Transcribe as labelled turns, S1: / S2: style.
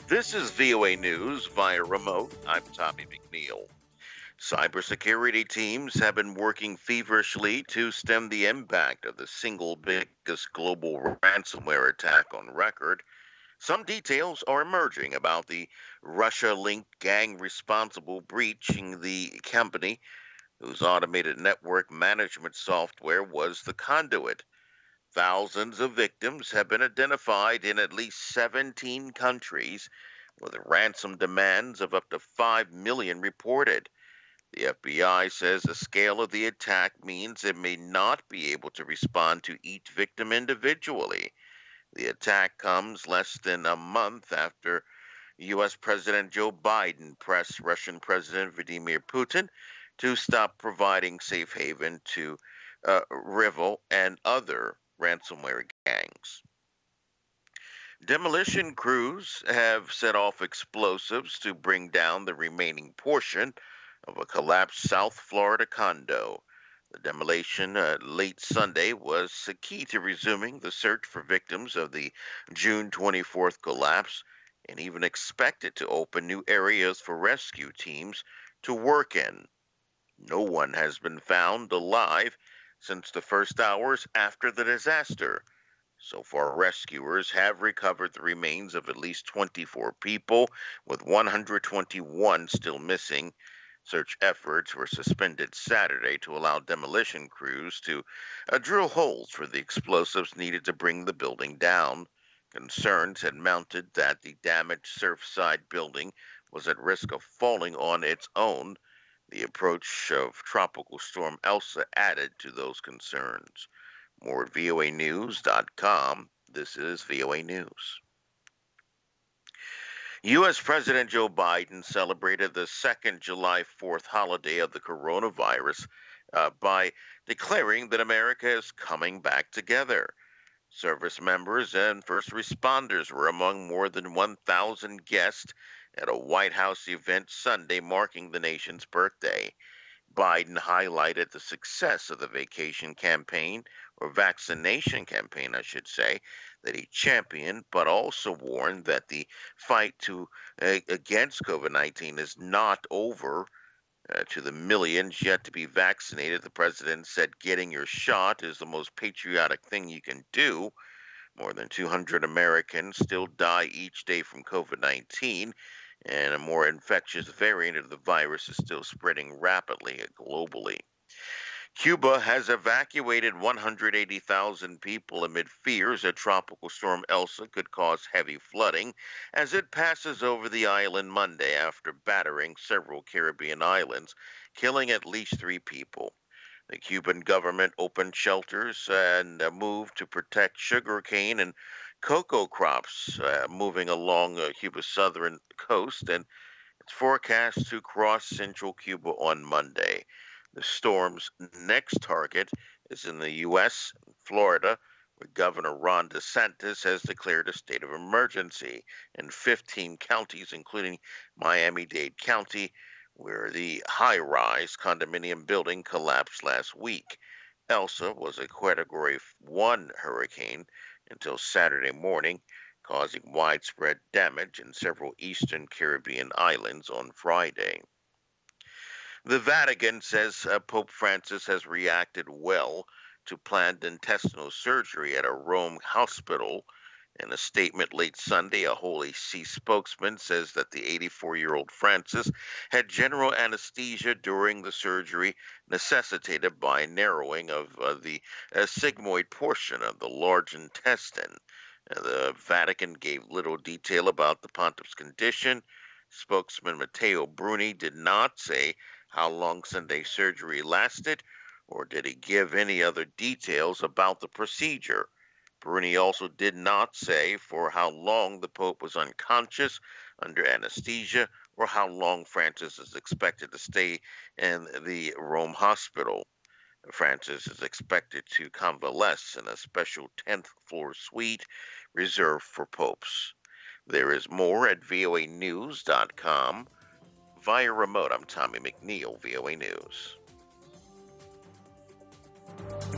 S1: This is VOA News via remote. I'm Tommy McNeil. Cybersecurity teams have been working feverishly to stem the impact of the single biggest global ransomware attack on record. Some details are emerging about the Russia linked gang responsible breaching the company whose automated network management software was the conduit. Thousands of victims have been identified in at least 17 countries, with ransom demands of up to 5 million reported. The FBI says the scale of the attack means it may not be able to respond to each victim individually. The attack comes less than a month after U.S. President Joe Biden pressed Russian President Vladimir Putin to stop providing safe haven to Rivil and other ransomware gangs. Demolition crews have set off explosives to bring down the remaining portion of a collapsed South Florida condo. The demolition late Sunday was key to resuming the search for victims of the June 24th collapse and even expected to open new areas for rescue teams to work in. No one has been found alive since the first hours after the disaster. So far, rescuers have recovered the remains of at least 24 people, with 121 still missing. Search efforts were suspended Saturday to allow demolition crews to drill holes for the explosives needed to bring the building down. Concerns had mounted that the damaged Surfside building was at risk of falling on its own. The approach of Tropical Storm Elsa added to those concerns. More at voanews.com. This is VOA News. U.S. President Joe Biden celebrated the second July 4th holiday of the coronavirus by declaring that America is coming back together. Service members and first responders were among more than 1,000 guests at a White House event Sunday marking the nation's birthday. Biden highlighted the success of the vacation campaign, or vaccination campaign, I should say, that he championed, but also warned that the fight against COVID 19 is not over. To the millions yet to be vaccinated, the president said getting your shot is the most patriotic thing you can do. More than 200 Americans still die each day from COVID 19, and a more infectious variant of the virus is still spreading rapidly globally. Cuba has evacuated 180,000 people amid fears that Tropical Storm Elsa could cause heavy flooding as it passes over the island Monday after battering several Caribbean islands, killing at least 3 people. The Cuban government opened shelters and moved to protect sugarcane and cocoa crops moving along Cuba's southern coast, and it's forecast to cross central Cuba on Monday. The storm's next target is in the U.S., Florida, where Governor Ron DeSantis has declared a state of emergency in 15 counties, including Miami-Dade County, where the high rise condominium building collapsed last week. Elsa was a Category 1 hurricane until Saturday morning, causing widespread damage in several eastern Caribbean islands on Friday. The Vatican says Pope Francis has reacted well to planned intestinal surgery at a Rome hospital. In a statement late Sunday, a Holy See spokesman says that the 84-year-old Francis had general anesthesia during the surgery necessitated by narrowing of the sigmoid portion of the large intestine. The Vatican gave little detail about the pontiff's condition. Spokesman Matteo Bruni did not say how long Sunday's surgery lasted, or did he give any other details about the procedure. Bruni also did not say for how long the Pope was unconscious under anesthesia or how long Francis is expected to stay in the Rome hospital. Francis is expected to convalesce in a special 10th floor suite reserved for popes. There is more at voanews.com. Via remote, I'm Tommy McNeil, VOA News.